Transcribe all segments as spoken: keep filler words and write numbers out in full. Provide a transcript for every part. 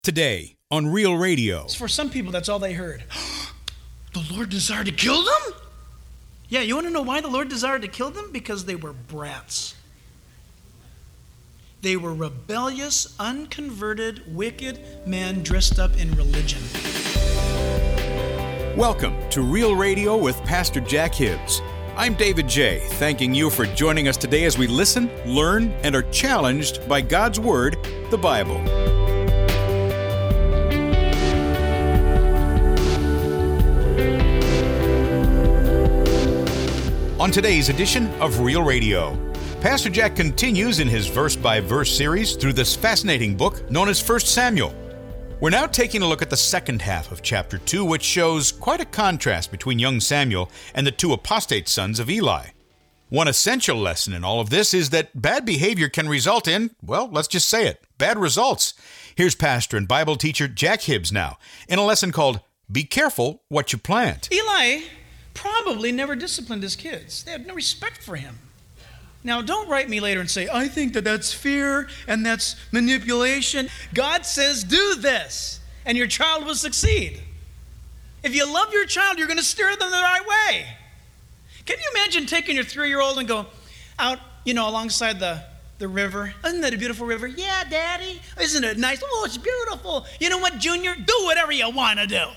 Today on Real Radio. For some people, that's all they heard. The Lord desired to kill them? Yeah, you want to know why the Lord desired to kill them? Because they were brats. They were rebellious, unconverted, wicked men dressed up in religion. Welcome to Real Radio with Pastor Jack Hibbs. I'm David J., thanking you for joining us today as we listen, learn, and are challenged by God's Word, the Bible. On today's edition of Real Radio, Pastor Jack continues in his verse-by-verse series through this fascinating book known as First Samuel. We're now taking a look at the second half of chapter two, which shows quite a contrast between young Samuel and the two apostate sons of Eli. One essential lesson in all of this is that bad behavior can result in, well, let's just say it, bad results. Here's pastor and Bible teacher Jack Hibbs now in a lesson called Be Careful What You Plant. Eli probably never disciplined his kids. They had no respect for him. Now, don't write me later and say, I think that that's fear and that's manipulation. God says, do this, and your child will succeed. If you love your child, you're going to steer them the right way. Can you imagine taking your three-year-old and go out, you know, alongside the, the river? Isn't that a beautiful river? Yeah, Daddy. Isn't it nice? Oh, it's beautiful. You know what, Junior? Do whatever you want to do.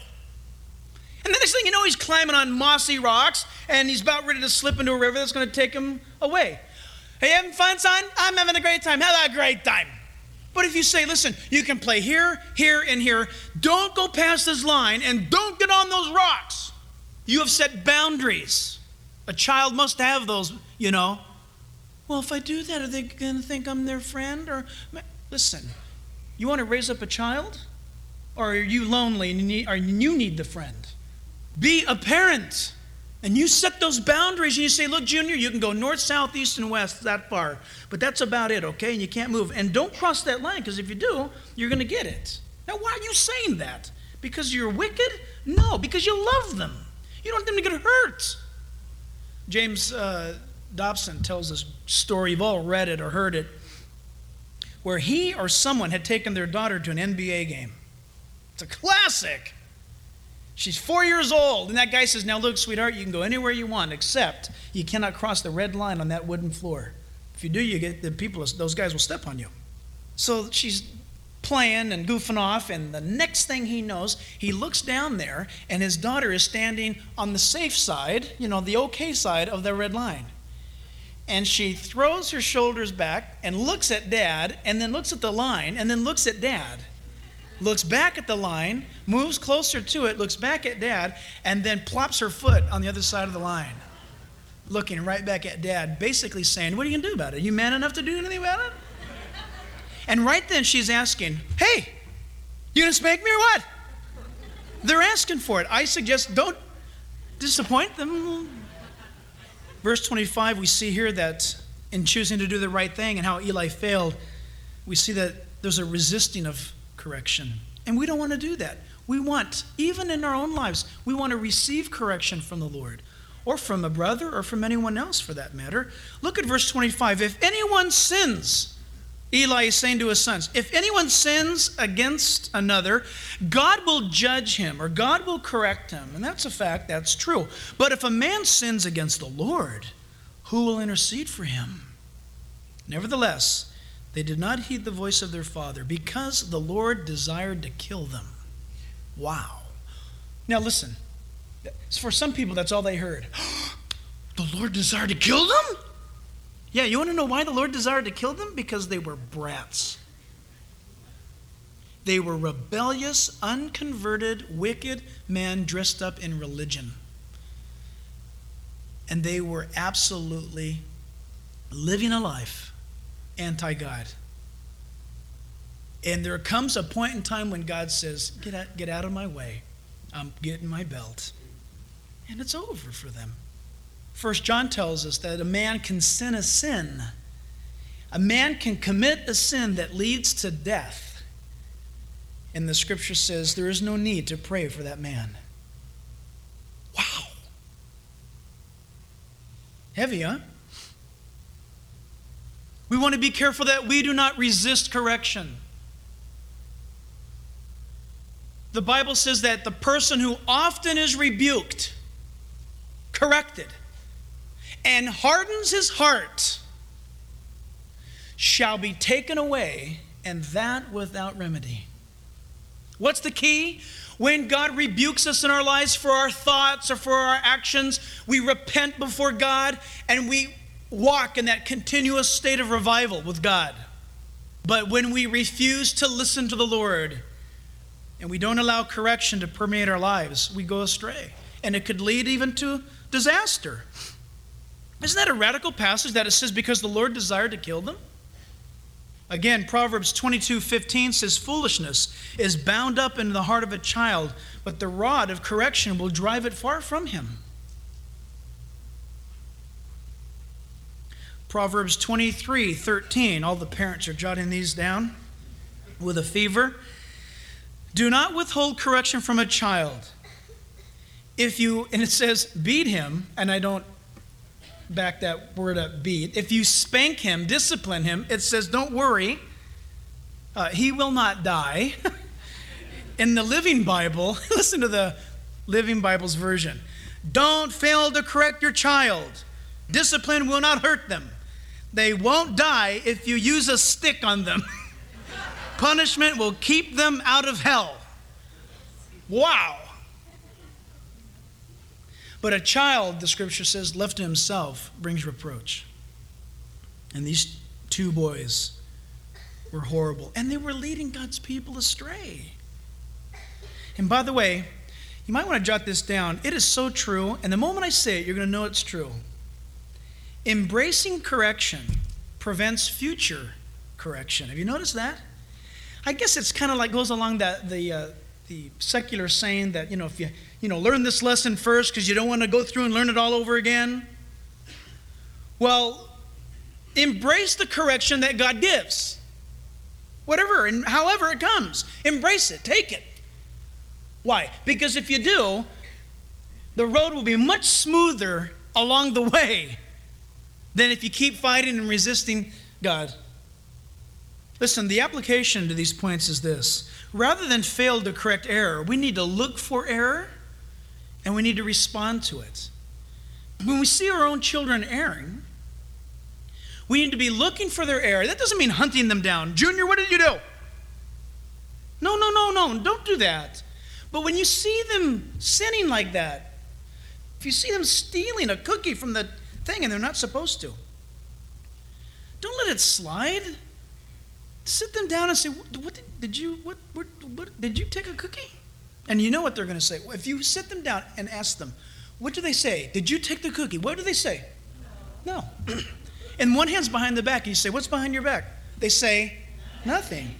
And the next thing you know, he's climbing on mossy rocks, and he's about ready to slip into a river that's going to take him away. Hey, having fun, son? I'm having a great time. Have a great time. But if you say, listen, you can play here, here, and here. Don't go past this line, and don't get on those rocks. You have set boundaries. A child must have those, you know. Well, if I do that, are they going to think I'm their friend? Or listen, you want to raise up a child? Or are you lonely and you need, or you need the friend? Be a parent, and you set those boundaries, and you say, look, Junior, you can go north, south, east, and west that far, but that's about it, okay? And you can't move. And don't cross that line, because if you do, you're going to get it. Now, why are you saying that? Because you're wicked? No, because you love them. You don't want them to get hurt. James uh, Dobson tells this story. You've all read it or heard it, where he or someone had taken their daughter to an N B A game. It's a classic. She's four years old, and that guy says, now look, sweetheart, you can go anywhere you want, except you cannot cross the red line on that wooden floor. If you do, you get the people, those guys will step on you. So she's playing and goofing off, and the next thing he knows, he looks down there, and his daughter is standing on the safe side, you know, the okay side of the red line. And she throws her shoulders back and looks at Dad, and then looks at the line, and then looks at Dad. Looks back at the line, moves closer to it, looks back at Dad, and then plops her foot on the other side of the line, looking right back at Dad, basically saying, what are you going to do about it? Are you man enough to do anything about it? And right then she's asking, hey, you going to spank me or what? They're asking for it. I suggest don't disappoint them. Verse twenty-five, we see here that in choosing to do the right thing and how Eli failed, we see that there's a resisting of correction. And we don't want to do that. We want, even in our own lives, we want to receive correction from the Lord, or from a brother, or from anyone else for that matter. Look at verse twenty-five. If anyone sins, Eli is saying to his sons, if anyone sins against another, God will judge him, or God will correct him. And that's a fact, that's true. But if a man sins against the Lord, who will intercede for him? Nevertheless, they did not heed the voice of their father, because the Lord desired to kill them. Wow. Now listen, for some people, that's all they heard. The Lord desired to kill them? Yeah, you want to know why the Lord desired to kill them? Because they were brats. They were rebellious, unconverted, wicked men dressed up in religion. And they were absolutely living a life anti-God. And there comes a point in time when God says, get out, get out of my way. I'm getting my belt. And it's over for them. First John tells us that a man can sin a sin. A man can commit a sin that leads to death. And the scripture says there is no need to pray for that man. Wow. Heavy, huh? We want to be careful that we do not resist correction. the Bible says that the person who often is rebuked, corrected, and hardens his heart shall be taken away, and that without remedy. What's the key? When God rebukes us in our lives for our thoughts or for our actions, we repent before God and we walk in that continuous state of revival with God. But when we refuse to listen to the Lord and we don't allow correction to permeate our lives, we go astray. And it could lead even to disaster. Isn't that a radical passage that it says because the Lord desired to kill them? Again, Proverbs twenty-two fifteen says, foolishness is bound up in the heart of a child, but the rod of correction will drive it far from him. Proverbs twenty-three thirteen, all the parents are jotting these down with a fever. Do not withhold correction from a child. If you, and it says, beat him, and I don't back that word up, beat. If you spank him, discipline him, it says, don't worry, uh, he will not die. In the Living Bible, listen to the Living Bible's version. Don't fail to correct your child. Discipline will not hurt them. They won't die if you use a stick on them. Punishment will keep them out of hell. Wow. But a child, the scripture says, left to himself brings reproach. And these two boys were horrible. And they were leading God's people astray. And by the way, you might want to jot this down. It is so true. And the moment I say it, you're going to know it's true. Embracing correction prevents future correction. Have you noticed that? I guess it's kind of like goes along that the uh, the secular saying that, you know, if you, you know, learn this lesson first because you don't want to go through and learn it all over again. Well, embrace the correction that God gives. Whatever and however it comes. Embrace it. Take it. Why? Because if you do, the road will be much smoother along the way than if you keep fighting and resisting God. Listen, the application to these points is this. Rather than fail to correct error, we need to look for error and we need to respond to it. When we see our own children erring, we need to be looking for their error. That doesn't mean hunting them down. Junior, what did you do? No, no, no, no, don't do that. But when you see them sinning like that, if you see them stealing a cookie from the thing and they're not supposed to, don't let it slide. Sit them down and say, what, what did, did you what, what, what did you take a cookie? And you know what they're going to say. If you sit them down and ask them, what do they say? Did you take the cookie? What do they say? No. No. And one hand's behind the back. And you say, what's behind your back? They say, nothing.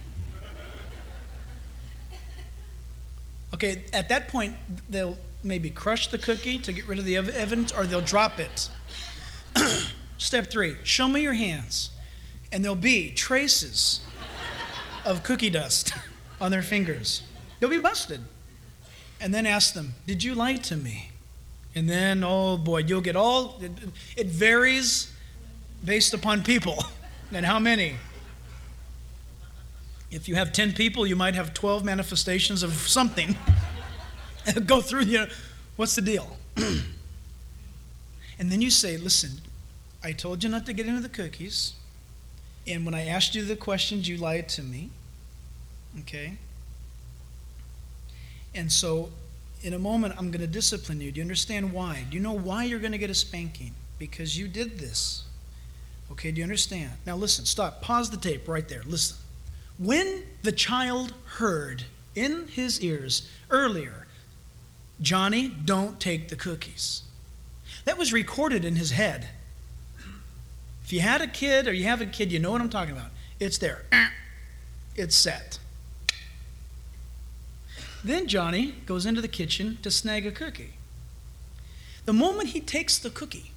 Okay, at that point, they'll maybe crush the cookie to get rid of the ev- evidence, or they'll drop it. Step three, show me your hands. And there'll be traces of cookie dust on their fingers. They'll be busted. And then ask them, did you lie to me? And then, oh boy, you'll get all, it, it varies based upon people and how many. If you have ten people, you might have twelve manifestations of something. Go through, you know, what's the deal? And then you say, listen, I told you not to get into the cookies. And when I asked you the questions, you lied to me. Okay? And so, in a moment, I'm going to discipline you. Do you understand why? Do you know why you're going to get a spanking? Because you did this. Okay, do you understand? Now listen, stop. Pause the tape right there. Listen. When the child heard in his ears earlier, Johnny, don't take the cookies. That was recorded in his head. If you had a kid or you have a kid, you know what I'm talking about. It's there. It's set. Then Johnny goes into the kitchen to snag a cookie. The moment he takes the cookie,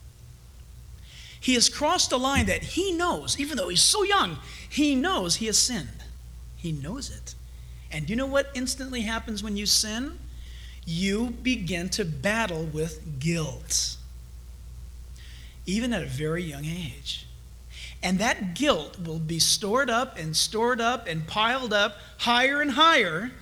he has crossed a line that he knows, even though he's so young, he knows he has sinned. He knows it. And you know what instantly happens when you sin? You begin to battle with guilt, even at a very young age. And that guilt will be stored up and stored up and piled up higher and higher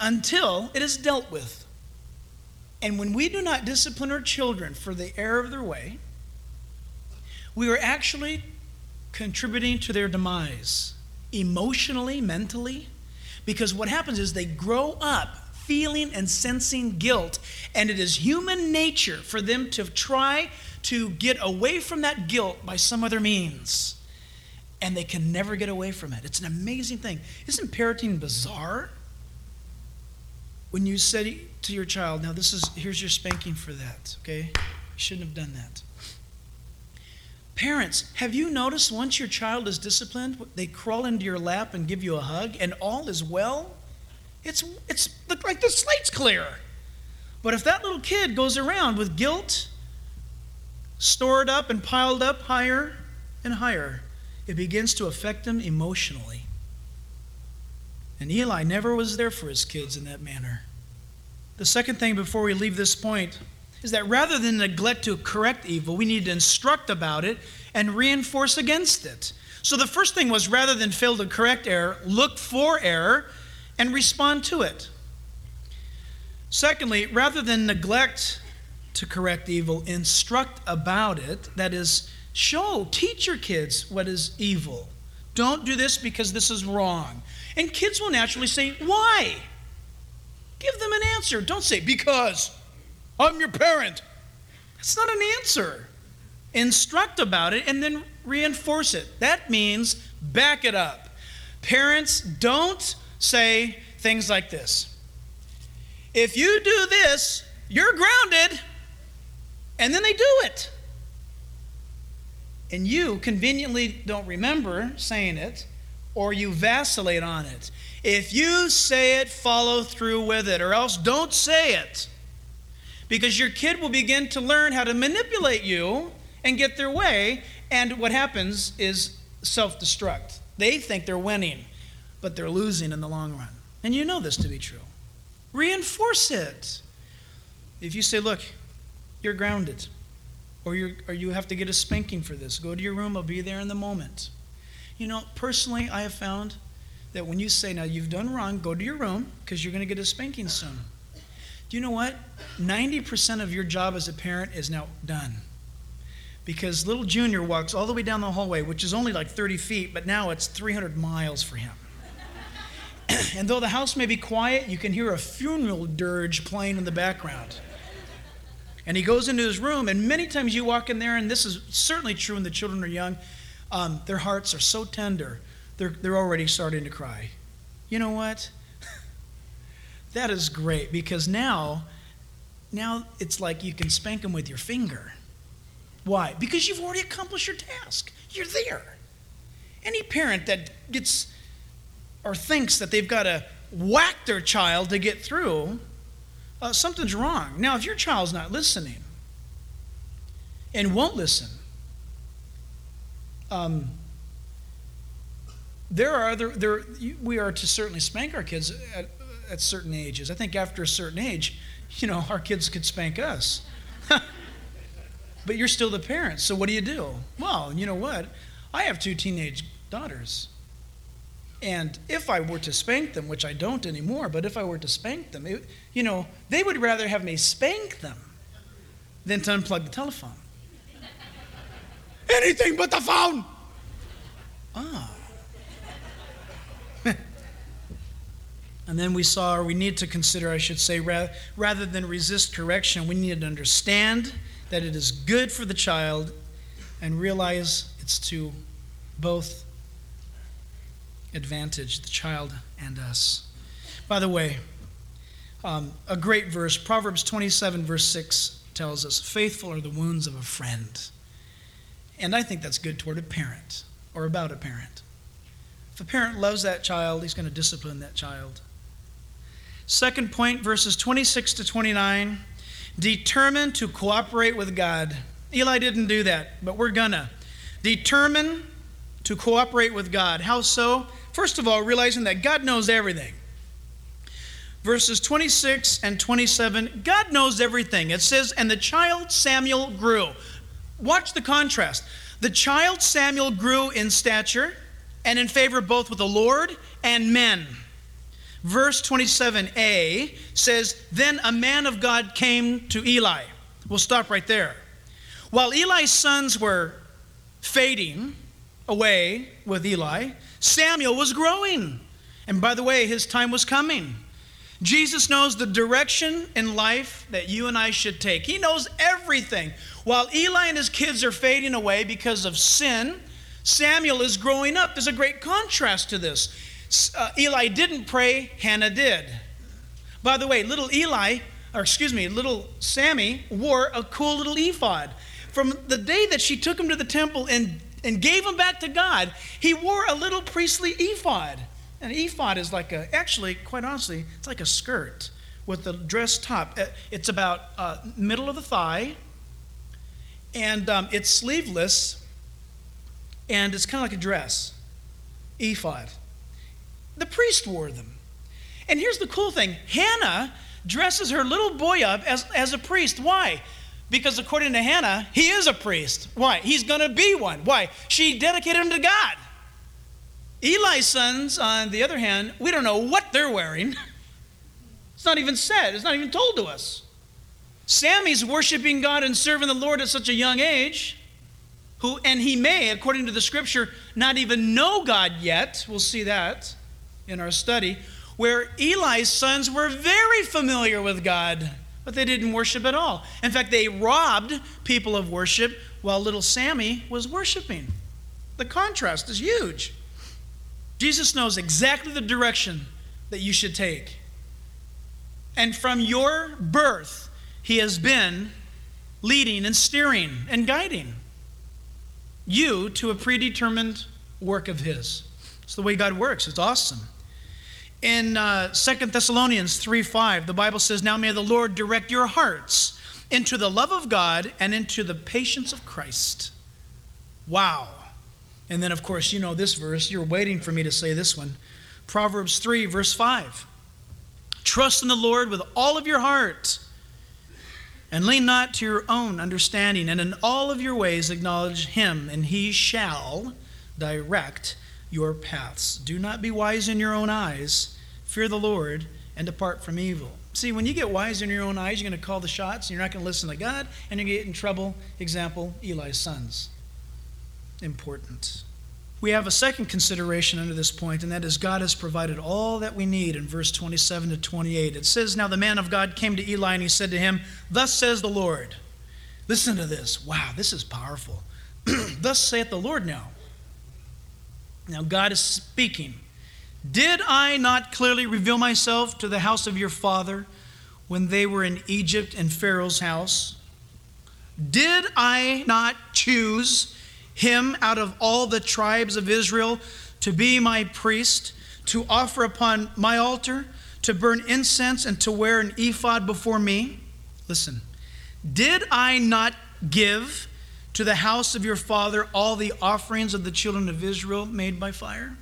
until it is dealt with. And when we do not discipline our children for the error of their way, we are actually contributing to their demise, emotionally, mentally, because what happens is they grow up feeling and sensing guilt, and it is human nature for them to try to get away from that guilt by some other means, and they can never get away from it. It's an amazing thing. Isn't parenting bizarre? When you say to your child, now this is, here's your spanking for that, okay? You shouldn't have done that. Parents, have you noticed once your child is disciplined, they crawl into your lap and give you a hug, and all is well? It's it's like the slate's clear. But if that little kid goes around with guilt stored up and piled up higher and higher, it begins to affect them emotionally. And Eli never was there for his kids in that manner. The second thing before we leave this point is that rather than neglect to correct evil, we need to instruct about it and reinforce against it. So the first thing was, rather than fail to correct error, look for error and respond to it. Secondly, rather than neglect to correct evil, instruct about it. That is, show, teach your kids what is evil. Don't do this because this is wrong. And kids will naturally say, why? Give them an answer. Don't say, because I'm your parent. That's not an answer. Instruct about it and then reinforce it. That means back it up. Parents, don't say things like this. If you do this, you're grounded. And then they do it. And you conveniently don't remember saying it, or you vacillate on it. If you say it, follow through with it, or else don't say it. Because your kid will begin to learn how to manipulate you and get their way, and what happens is self-destruct. They think they're winning, but they're losing in the long run. And you know this to be true. Reinforce it. If you say, look, you're grounded, or, you're, or you have to get a spanking for this, go to your room, I'll be there in the moment. You know, personally, I have found that when you say, now you've done wrong, go to your room, because you're going to get a spanking soon. Do you know what? ninety percent of your job as a parent is now done. Because little Junior walks all the way down the hallway, which is only like thirty feet, but now it's three hundred miles for him. And though the house may be quiet, you can hear a funeral dirge playing in the background. And he goes into his room, and many times you walk in there, and this is certainly true when the children are young, um, their hearts are so tender, they're, they're already starting to cry. You know what? That is great, because now, now it's like you can spank them with your finger. Why? Because you've already accomplished your task. You're there. Any parent that gets or thinks that they've got to whack their child to get through, uh, something's wrong. Now, if your child's not listening and won't listen, um, there are other, there, we are to certainly spank our kids at, at certain ages. I think after a certain age, you know, our kids could spank us. But you're still the parent, so what do you do? Well, you know what? I have two teenage daughters. And if I were to spank them, which I don't anymore, but if I were to spank them, it, you know, they would rather have me spank them than to unplug the telephone. Anything but the phone! Ah. And then we saw, or we need to consider, I should say, rather, rather than resist correction, we need to understand that it is good for the child and realize it's to both advantage the child and us. By the way, um, a great verse, Proverbs twenty-seven, verse six tells us, faithful are the wounds of a friend. And I think that's good toward a parent or about a parent. If a parent loves that child, he's going to discipline that child. Second point, verses twenty-six to twenty-nine, determined to cooperate with God. Eli didn't do that, but we're gonna. Determined to cooperate with God. How so? First of all, realizing that God knows everything. Verses twenty-six and twenty-seven, God knows everything. It says, and the child Samuel grew. Watch the contrast. The child Samuel grew in stature and in favor both with the Lord and men. verse twenty-seven a says, "Then a man of God came to Eli." We'll stop right there. While Eli's sons were fading away with Eli, Samuel was growing. And by the way, his time was coming. Jesus knows the direction in life that you and I should take. He knows everything. While Eli and his kids are fading away because of sin, Samuel is growing up. There's a great contrast to this. Uh, Eli didn't pray, Hannah did. By the way, little Eli, or excuse me, little Sammy wore a cool little ephod. From the day that she took him to the temple and, and gave him back to God, he wore a little priestly ephod. An ephod is like a, actually, quite honestly, it's like a skirt with a dress top. It's about uh, middle of the thigh, and um, it's sleeveless, and it's kind of like a dress, ephod. The priest wore them. And here's the cool thing. Hannah dresses her little boy up as, as a priest. Why? Because according to Hannah, he is a priest. Why? He's going to be one. Why? She dedicated him to God. Eli's sons, on the other hand, we don't know what they're wearing. It's not even said. It's not even told to us. Sammy's worshiping God and serving the Lord at such a young age, who, and he may, according to the scripture, not even know God yet. We'll see that in our study, where Eli's sons were very familiar with God, but they didn't worship at all. In fact, they robbed people of worship while little Sammy was worshiping. The contrast is huge. Jesus knows exactly the direction that you should take. And from your birth, he has been leading and steering and guiding you to a predetermined work of his. It's the way God works. It's awesome. In uh, Second Thessalonians three five, the Bible says, "Now may the Lord direct your hearts into the love of God and into the patience of Christ." Wow. And then, of course, you know this verse. You're waiting for me to say this one. Proverbs three, verse five. "Trust in the Lord with all of your heart, and lean not to your own understanding, and in all of your ways acknowledge him, and he shall direct your paths. Do not be wise in your own eyes. Fear the Lord, and depart from evil." See, when you get wise in your own eyes, you're going to call the shots, and you're not going to listen to God, and you're going to get in trouble. Example, Eli's sons. Important. We have a second consideration under this point, and that is God has provided all that we need in verse twenty-seven to twenty-eight. It says, "Now the man of God came to Eli, and he said to him, 'Thus says the Lord.'" Listen to this. Wow, this is powerful. "Thus saith the Lord now." Now God is speaking. "Did I not clearly reveal myself to the house of your father when they were in Egypt in Pharaoh's house? Did I not choose him out of all the tribes of Israel to be my priest, to offer upon my altar, to burn incense, and to wear an ephod before me?" Listen. "Did I not give to the house of your father all the offerings of the children of Israel made by fire?"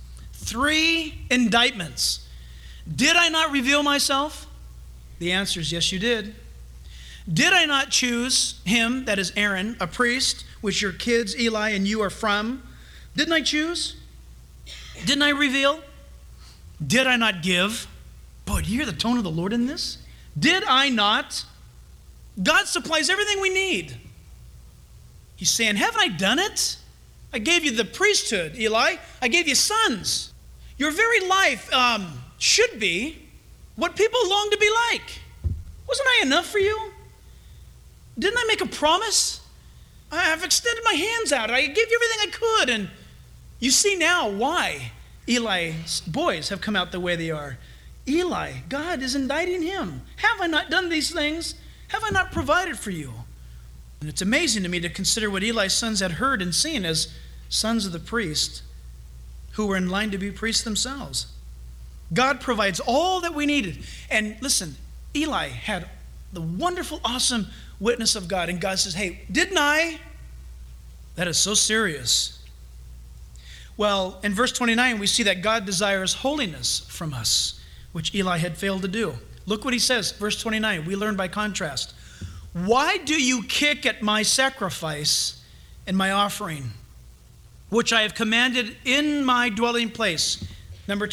Three indictments. Did I not reveal myself? The answer is yes, you did. Did I not choose him, that is Aaron, a priest, which your kids, Eli, and you are from? Didn't I choose? Didn't I reveal? Did I not give? Boy, do you hear the tone of the Lord in this? Did I not? God supplies everything we need. He's saying, haven't I done it? I gave you the priesthood, Eli. I gave you sons. Your very life um, should be what people long to be like. Wasn't I enough for you? Didn't I make a promise? I've extended my hands out. I gave you everything I could. And you see now why Eli's boys have come out the way they are. Eli, God is indicting him. Have I not done these things? Have I not provided for you? And it's amazing to me to consider what Eli's sons had heard and seen as sons of the priest who were in line to be priests themselves. God provides all that we needed. And listen, Eli had the wonderful, awesome witness of God. And God says, hey, didn't I? That is so serious. Well, in verse twenty-nine, we see that God desires holiness from us, which Eli had failed to do. Look what he says, verse twenty-nine. We learn by contrast. "Why do you kick at my sacrifice and my offering, which I have commanded in my dwelling place?" Number two,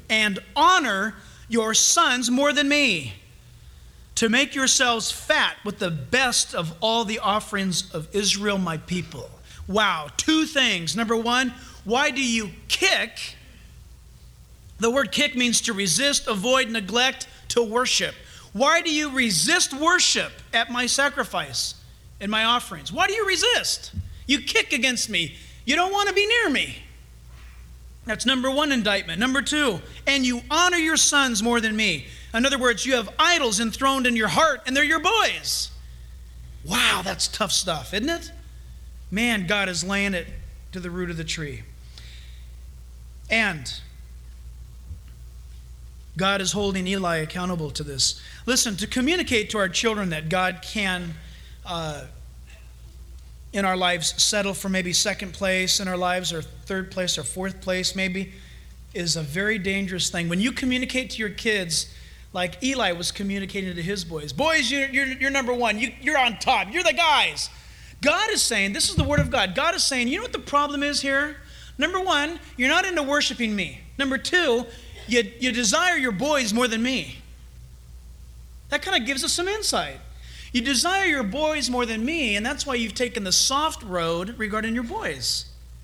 and honor your sons more than me, to make yourselves fat with the best of all the offerings of Israel, my people. Wow, two things. Number one, why do you kick? The word kick means to resist, avoid, neglect, to worship. Why do you resist worship at my sacrifice and my offerings? Why do you resist? You kick against me. You don't want to be near me. That's number one indictment. Number two, and you honor your sons more than me. In other words, you have idols enthroned in your heart, and they're your boys. Wow, that's tough stuff, isn't it? Man, God is laying it to the root of the tree. And God is holding Eli accountable to this. Listen, to communicate to our children that God can, uh, in our lives, settle for maybe second place in our lives, or third place, or fourth place maybe, is a very dangerous thing. When you communicate to your kids like Eli was communicating to his boys, boys, you're, you're, you're number one. You, you're on top. You're the guys. God is saying, this is the word of God. God is saying, you know what the problem is here? Number one, you're not into worshiping me. Number two, you, you desire your boys more than me. That kind of gives us some insight. You desire your boys more than me, and that's why you've taken the soft road regarding your boys.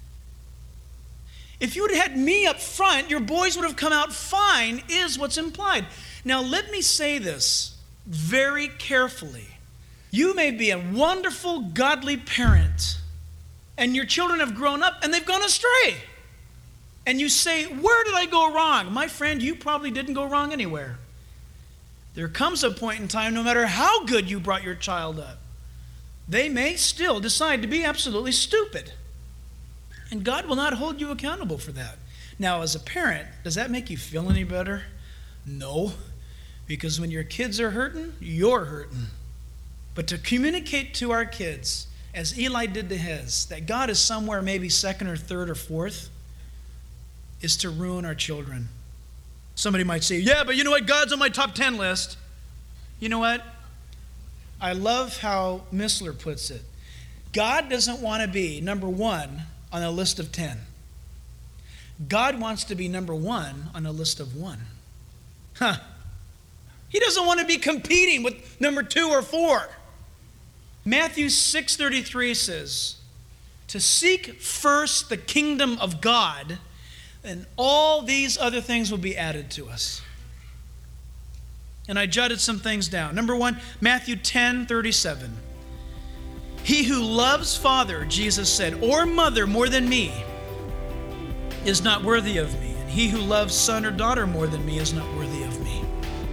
If you would have had me up front, your boys would have come out fine, is what's implied. Now, let me say this very carefully. You may be a wonderful, godly parent, and your children have grown up and they've gone astray. And you say, where did I go wrong? My friend, you probably didn't go wrong anywhere. There comes a point in time, no matter how good you brought your child up, they may still decide to be absolutely stupid. And God will not hold you accountable for that. Now, as a parent, does that make you feel any better? No, because when your kids are hurting, you're hurting. But to communicate to our kids, as Eli did to his, that God is somewhere maybe second or third or fourth, is to ruin our children. Somebody might say, yeah, but you know what? God's on my top ten list. You know what? I love how Missler puts it. God doesn't want to be number one on a list of ten. God wants to be number one on a list of one. Huh. He doesn't want to be competing with number two or four. Matthew six thirty-three says, to seek first the kingdom of God, and all these other things will be added to us. And I jotted some things down. Number one, Matthew ten thirty-seven. He who loves father, Jesus said, or mother more than me is not worthy of me. And he who loves son or daughter more than me is not worthy of me.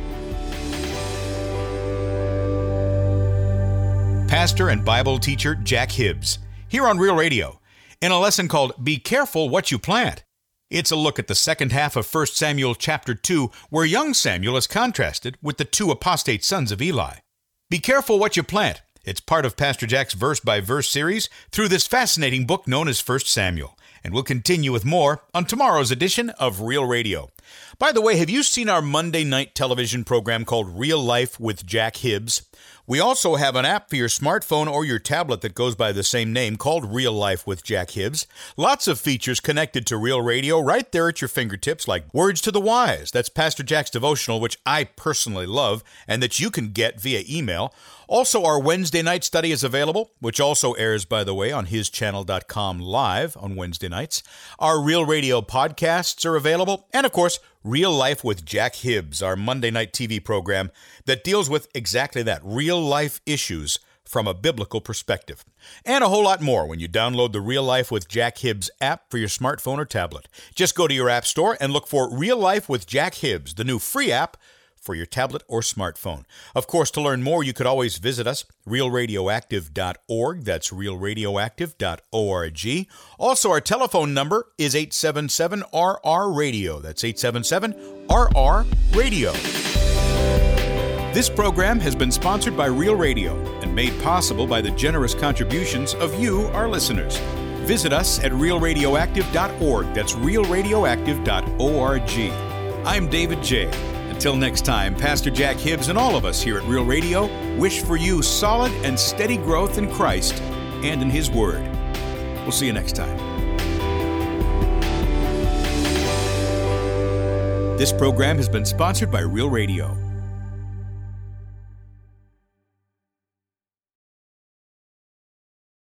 Pastor and Bible teacher Jack Hibbs, here on Real Radio, in a lesson called Be Careful What You Plant. It's a look at the second half of First Samuel chapter two, where young Samuel is contrasted with the two apostate sons of Eli. Be careful what you plant. It's part of Pastor Jack's verse-by-verse series through this fascinating book known as First Samuel. And we'll continue with more on tomorrow's edition of Real Radio. By the way, have you seen our Monday night television program called Real Life with Jack Hibbs? We also have an app for your smartphone or your tablet that goes by the same name called Real Life with Jack Hibbs. Lots of features connected to Real Radio right there at your fingertips, like Words to the Wise. That's Pastor Jack's devotional, which I personally love, and that you can get via email. Also, our Wednesday night study is available, which also airs, by the way, on his channel dot com live on Wednesday nights. Our Real Radio podcasts are available. And, of course, Real Life with Jack Hibbs, our Monday night T V program that deals with exactly that, real-life issues from a biblical perspective. And a whole lot more when you download the Real Life with Jack Hibbs app for your smartphone or tablet. Just go to your app store and look for Real Life with Jack Hibbs, the new free app for your tablet or smartphone. Of course, to learn more, you could always visit us, real radioactive dot org. That's real radioactive dot org. Also, our telephone number is eight seven seven R R radio. That's eight seven seven R R radio. This program has been sponsored by Real Radio and made possible by the generous contributions of you, our listeners. Visit us at real radioactive dot org. That's real radioactive dot org. I'm David J. Until next time, Pastor Jack Hibbs and all of us here at Real Radio wish for you solid and steady growth in Christ and in His Word. We'll see you next time. This program has been sponsored by Real Radio.